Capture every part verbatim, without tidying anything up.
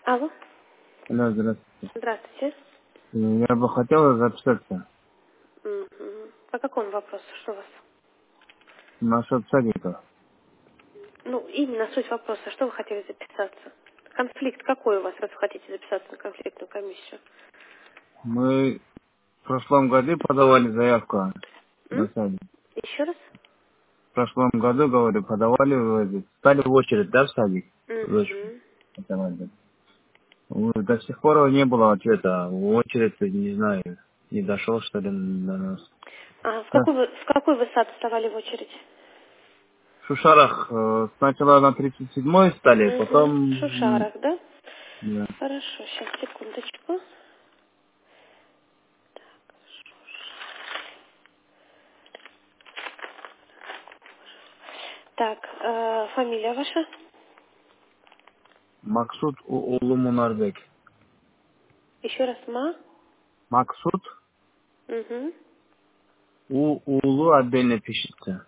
Алло, Да, здравствуйте. здравствуйте. Я бы хотел записаться Мгм. По какому вопросу? Что у вас? насчет садика. Ну, именно суть вопроса. Что вы хотели записаться? Конфликт какой у вас, раз вы хотите записаться на конфликтную комиссию? Мы в прошлом году подавали заявку на М? садик. Еще раз? В прошлом году, говорю, подавали, вроде, стали в очередь, да, в садик? Дочку Угу. подавали. Вот, до сих пор не было ответа. В очередь, не знаю, не дошел, что ли, до нас. А в Да. какой вы, в какой вы сад вставали в очередь? В Шушарах э, сначала на тридцать седьмой стали, Угу. потом... В м, Шушарах, да? Да. Хорошо, сейчас, секундочку. Так, э, фамилия ваша? Максут У- Улу Мунарбек. Еще раз, Ма? Максут Угу. У Улу отдельно пишется.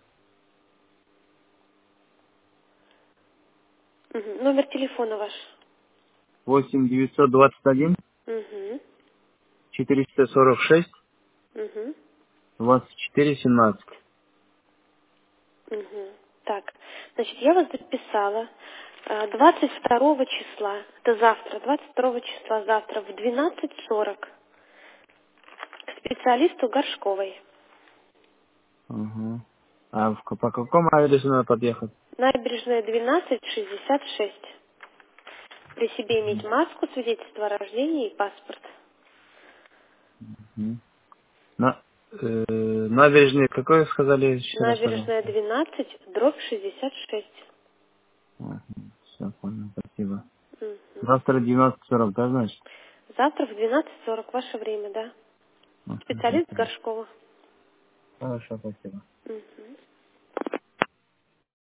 Угу. Номер телефона ваш? восемь девятьсот двадцать один Угу. четыреста сорок шесть Угу. двадцать четыре семнадцать. Мгм. Так, значит, я вас записала э, двадцать второго числа, это завтра, двадцать второго числа завтра в двенадцать сорок к специалисту Горшковой. Ага. А в, по какому адресу надо подъехать? Набережная двенадцать шестьдесят шесть. При себе иметь маску, свидетельство о рождении и паспорт. Мгм. На, э, набережной какой сказали еще раз, Набережная пожалуйста? двенадцать, дробь шестьдесят шесть. Все, понял, спасибо. Мгм. Завтра двенадцать сорок, да, значит? Завтра в двенадцать сорок, ваше время, да. Ага, Специалист спасибо. Горшкова. Хорошо, спасибо. Мгм.